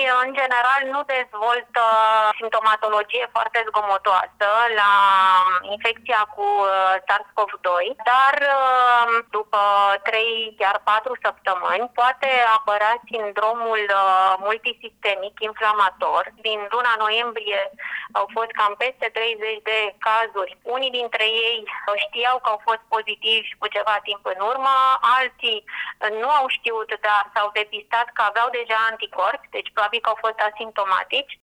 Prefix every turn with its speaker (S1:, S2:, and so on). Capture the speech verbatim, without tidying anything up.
S1: în general, nu dezvoltă simptomatologie foarte zgomotoasă la infecția cu SARS-CoV doi, dar după trei, chiar patru săptămâni poate apărea sindromul multisistemic inflamator. Din luna noiembrie au fost cam peste treizeci de cazuri. Unii dintre ei știau că au fost pozitivi cu ceva timp în urmă, alții nu au știut, dar s-au depistat că aveau deja anticorpi, deci probabil că au fost asimptomatici.